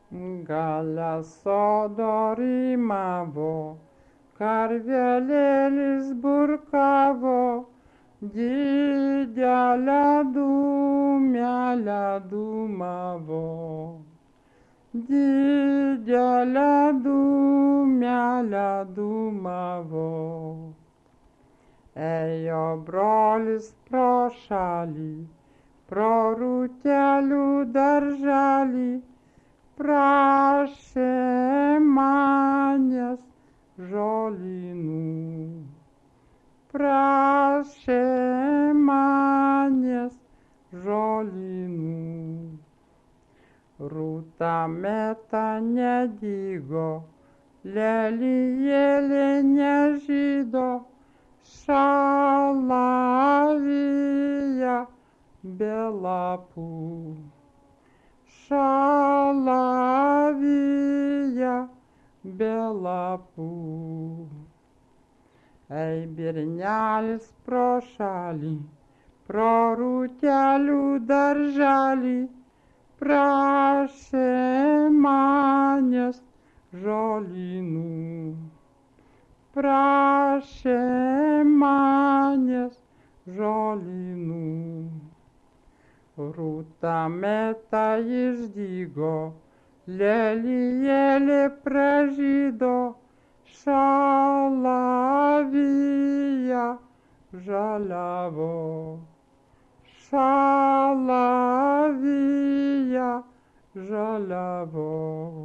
Gale sodo rymavo, karvelėlis burkavo, didelę dūmelę dūmavo. Didelę dūmelę dūmavo. Ėjo brolis pro šalį, pro rūtelių darželį, prašė manęs žolynų. Prašė manęs žolynų. Rūta meta nedygo, lelijėlė nežydo, šalavija be lapų. Šalavija be lapų. Ei bernelis pro šalį, pro rūtelių darželį, prašė manęs žolynų. Prašė manęs žolynų. Rūta meta išdygo, lelijėlė pražydo, šalavija žaliavo. Šalavija žaliavo.